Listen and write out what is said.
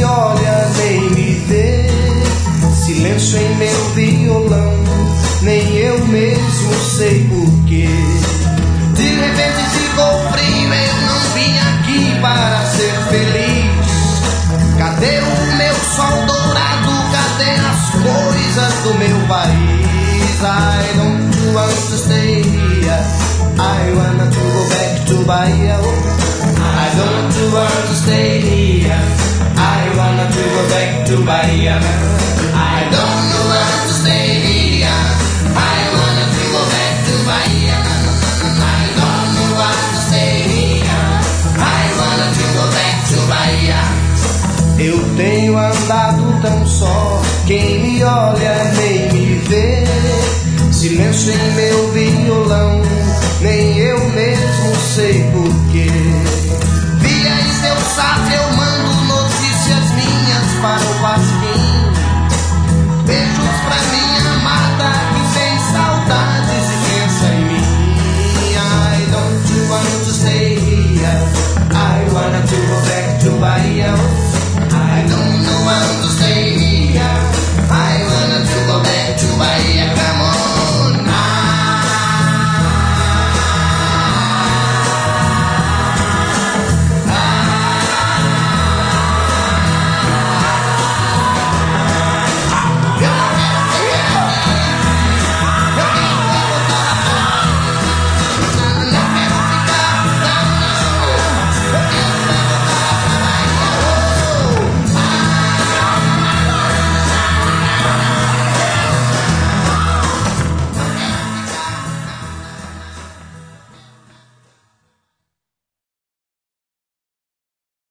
olha nem me vê. Silêncio em meu violão, nem eu mesmo sei porquê. De repente ficou frio, eu não vim aqui para ser feliz. Cadê o meu sol dourado? Cadê as coisas do meu país? I don't want to stay here, I wanna to go back to Bahia. I don't want to stay here, I wanna to go back to Bahia. I don't want to stay here, I wanna to go back to Bahia. I don't want to stay here, I wanna to go back to Bahia. Eu tenho andado tão só, quem me olha nem me vê. Silêncio em meu violão, nem eu mesmo sei porquê. Via em seu safra eu mando notícias minhas para o